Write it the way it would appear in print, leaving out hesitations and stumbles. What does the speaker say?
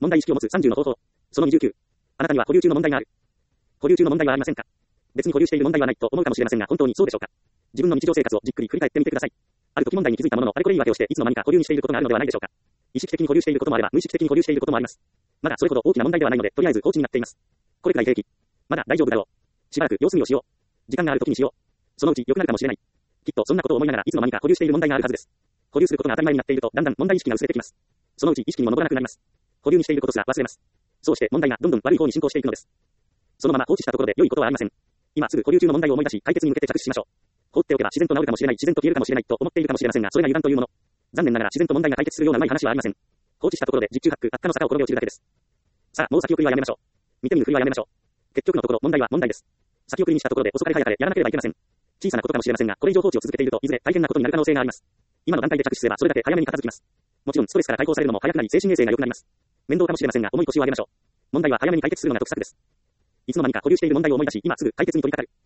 問題意識を持つ30の方法。その29。あなたには保留中の問題がある。保留中の問題はありませんか？別に保留している問題はないと思うかもしれませんが、本当にそうでしょうか？自分の日常生活をじっくり振り返ってみてください。ある時問題に気づいたものの、あれこれ言い訳をして、いつの間にか保留にしていることがあるのではないでしょうか？意識的に保留していることもあれば、無意識的に保留していることもあります。まだそれほど大きな問題ではないので、とりあえず放置になっています。これくらい平気。まだ大丈夫だろう。しばらく様子見をしよう。時間がある時にしよう。そのうち良くなるかもしれない。きっとそんなことを思いながら、いつの間にか保留している問題があるはずです。保留することが当たり前になっていると、だんだん問題意識が薄れてきます。そのうち意識にも上らなくなります。保留にしていることすら忘れます。そうして問題がどんどん悪い方に進行していくのです。そのまま放置したところで良いことはありません。今すぐ保留中の問題を思い出し、解決に向けて着手しましょう。放っておけば自然と治るかもしれない、自然と消えるかもしれないと思っているかもしれませんが、それが油断というもの。残念ながら自然と問題が解決するようなうまい話はありません。放置したところで十中八九悪化の坂を転げ落ちるだけです。さあ、もう先送りはやめましょう。見てみるふりはやめましょう。結局のところ問題は問題です。先送りにしたところで遅かれ早かれやらなければいけません。小さなことかもしれませんが、これ以上放置を続けているといずれ大変なことになる可能性があります。今の段階で着手すればそれだけ早めに片付きます。もちろんストレスから解放されるのも早くなり、精神衛生が良くなります。面倒かもしれませんが、重い腰を上げましょう。問題は早めに解決するのが得策です。いつの間にか保留している問題を思い出し、今すぐ解決に取り掛かる。